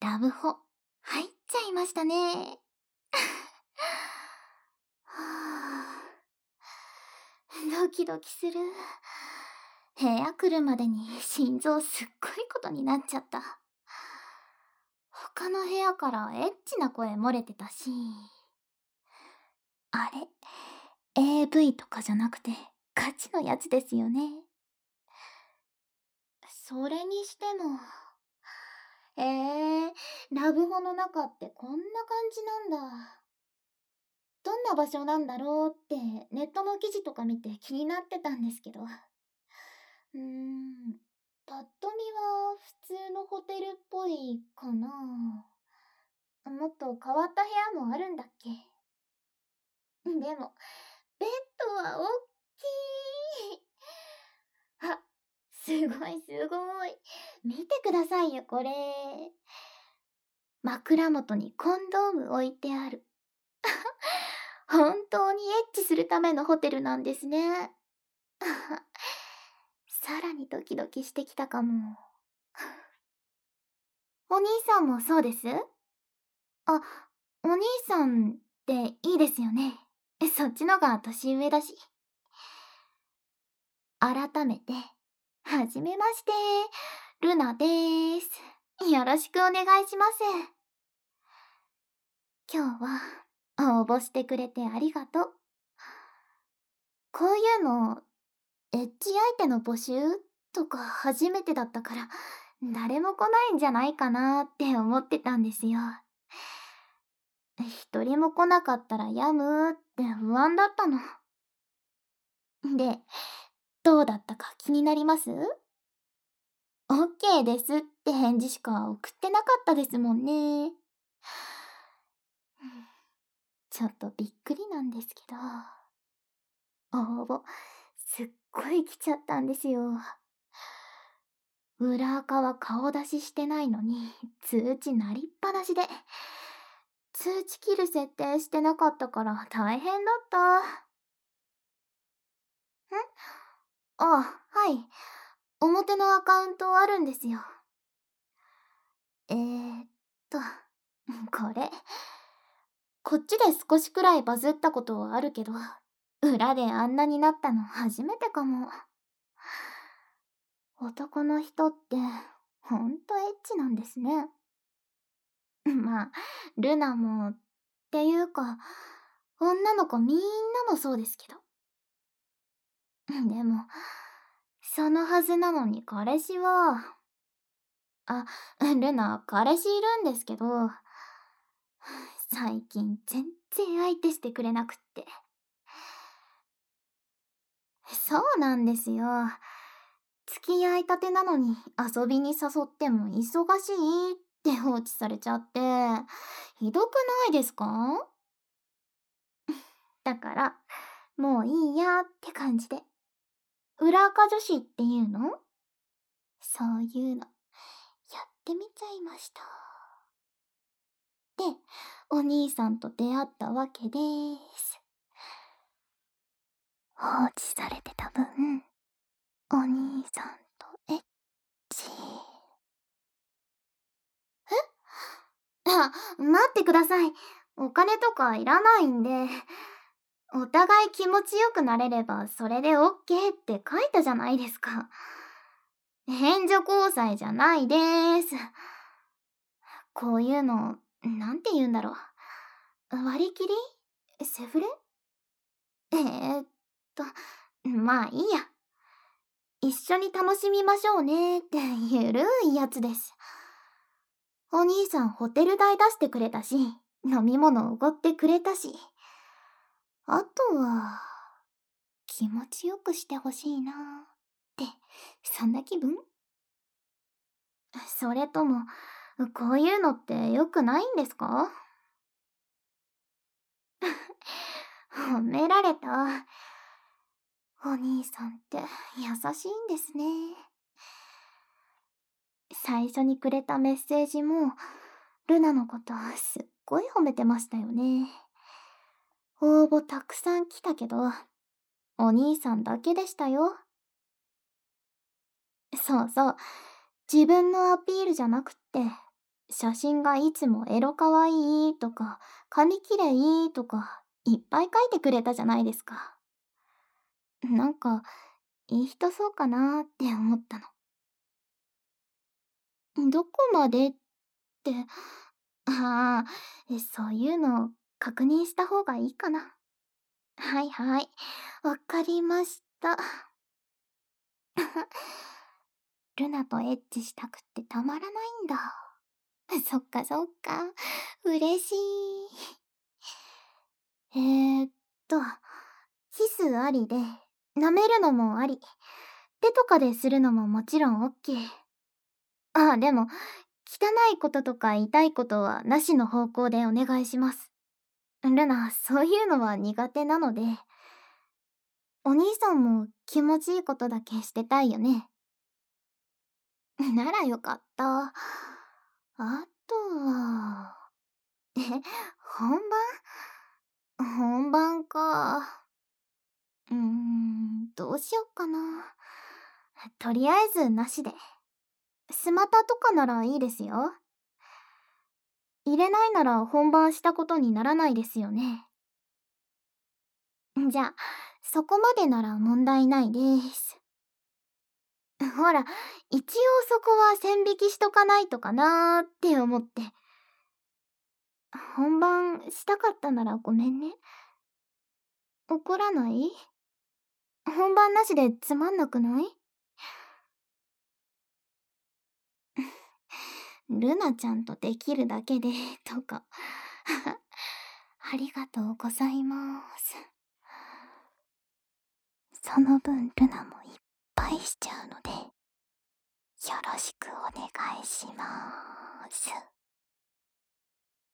ラブホ、入っちゃいましたね。はぁ、ドキドキする。部屋来るまでに心臓すっごいことになっちゃった。他の部屋からエッチな声漏れてたし。あれ ?AV とかじゃなくてガチのやつですよね。それにしても。ラブホの中ってこんな感じなんだ。どんな場所なんだろうってネットの記事とか見て気になってたんですけど。パッと見は普通のホテルっぽいかな。もっと変わった部屋もあるんだっけ。でも、ベッドはおっきい。あ、すごいすごい。見てくださいよ、これ。枕元にコンドーム置いてある。本当にエッチするためのホテルなんですね。さらにドキドキしてきたかも。お兄さんもそうです？あ、お兄さんっていいですよね。そっちのが年上だし。改めて、はじめまして、ルナでーす。よろしくお願いします。今日は応募してくれてありがとう。こういうの、エッチ相手の募集とか初めてだったから、誰も来ないんじゃないかなって思ってたんですよ。一人も来なかったら病むって不安だったの。で、どうだったか気になります？ OK ですって返事しか送ってなかったですもんね。ちょっとびっくりなんですけど、応募、すっごい来ちゃったんですよ。裏垢は顔出ししてないのに、通知鳴りっぱなしで。通知切る設定してなかったから大変だった。あ、はい。表のアカウントあるんですよ。っと、これ。こっちで少しくらいバズったことはあるけど、裏であんなになったの初めてかも。男の人ってほんとエッチなんですね。まあ、ルナも、っていうか、女の子みんなもそうですけど。でも、そのはずなのに彼氏は、あ、ルナ、彼氏いるんですけど、最近全然相手してくれなくって。そうなんですよ。付き合いたてなのに遊びに誘っても忙しいって放置されちゃって、ひどくないですか？だから、もういいやって感じで。裏垢女子っていうの？そういうの、やってみちゃいました。で、お兄さんと出会ったわけです。放置されてた分、お兄さんとエッチ。あ、待ってください。お金とかいらないんで。お互い気持ちよくなれればそれでオッケーって書いたじゃないですか。援助交際じゃないでーす。こういうの、なんて言うんだろう。割り切り？セフレ？えーっと、まあいいや。一緒に楽しみましょうねってゆるいやつです。お兄さんホテル代出してくれたし、飲み物おごってくれたし。あとは、気持ちよくしてほしいなーって、そんな気分？それとも、こういうのって良くないんですか？褒められた。お兄さんって優しいんですね。最初にくれたメッセージも、ルナのことすっごい褒めてましたよね。応募たくさん来たけど、お兄さんだけでしたよ。そうそう、自分のアピールじゃなくって、 写真がいつもエロかわいいとか、髪きれいとか、いっぱい書いてくれたじゃないですか。なんか、いい人そうかなって思ったの。どこまでって、ああ、そういうの確認した方がいいかな。はいはい、わかりました。ルナとエッチしたくってたまらないんだ。そっかそっか。嬉しい。えーっと、キスありで、舐めるのもあり、手とかでするのももちろんオッケー。あ、でも、汚いこととか痛いことはなしの方向でお願いします。ルナ、そういうのは苦手なので、お兄さんも気持ちいいことだけしてたいよね。ならよかった。あとは、え、本本番か。どうしよっかな。とりあえずなしで。スマタとかならいいですよ。入れないなら本番したことにならないですよね。じゃあ、そこまでなら問題ないです。ほら、一応そこは線引きしとかないとかなーって思って。本番したかったならごめんね。怒らない？本番なしでつまんなくない？ルナちゃんとできるだけで、とか。ありがとうございます。その分ルナもいっぱいしちゃうので、よろしくお願いします。